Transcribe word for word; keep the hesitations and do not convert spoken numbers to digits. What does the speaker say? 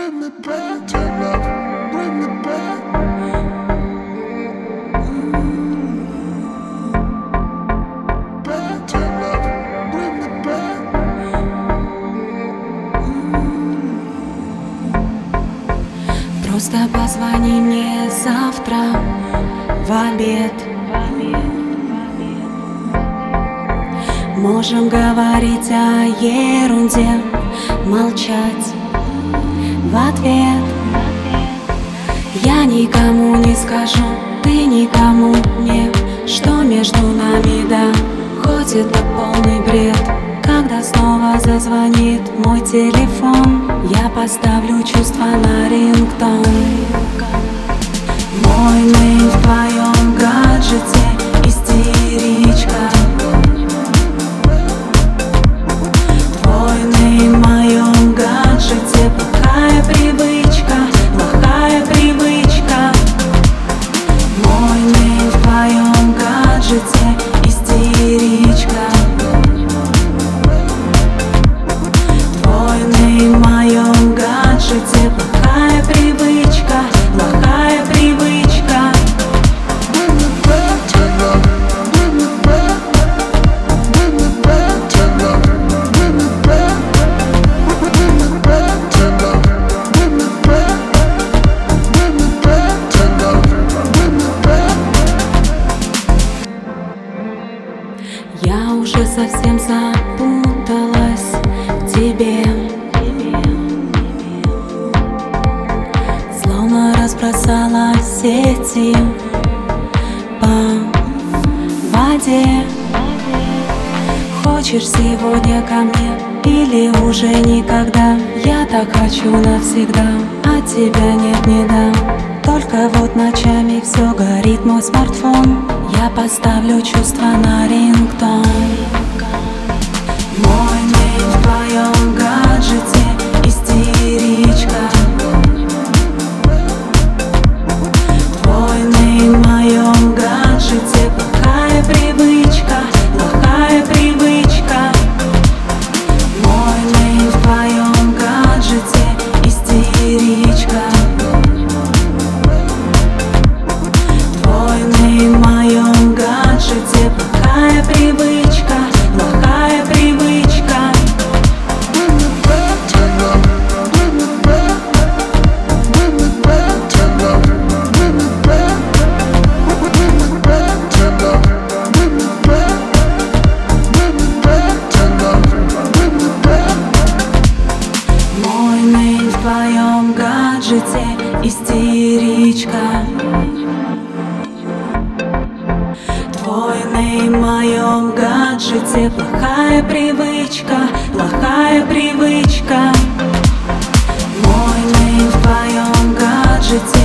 Bring me back to love. Bring me back. Back to love. Bring me back. Просто позвони мне завтра в обед. Можем говорить о ерунде, молчать в ответ. Я никому не скажу, ты никому не, что между нами, да, хоть это полный бред. Когда снова зазвонит мой телефон, я поставлю чувства на рингтон. Мой мейн в твоем гаджете, истеричка. Твой мейн в моем гаджете, плохая привычка, плохая привычка. Мой мейн в твоем гаджете, истеричка. В моем гаджете плохая привычка, плохая привычка. Bring me back to love. Bring me back. Bring me back to love. Bring me back. Bring me back to love. Bring me back. Bring me back to love. Bring me back. Я уже совсем запуталась в тебе, словно разбросала сети по воде. Хочешь сегодня ко мне или уже никогда? Я так хочу навсегда, а тебя нет, не дам. Только вот ночами все горит мой смартфон. Я поставлю чувства на рингтон. Мой мейн в твоем гаджете, истеричка. Твой мейн в моем гаджете, плохая привычка, плохая привычка. Мой мейн в твоем гаджете, истеричка. Твой мейн в моем гаджете, плохая привычка, плохая привычка. Bring me back to love. Bring me back. Bring me back to love. Bring me back. Bring me back to love. Bring me back. Bring me back to love. Bring me back. Мой мейн в твоем гаджете, истеричка. Твой мейн в моем гаджете, плохая привычка, плохая привычка. Мой мейн в твоем гаджете,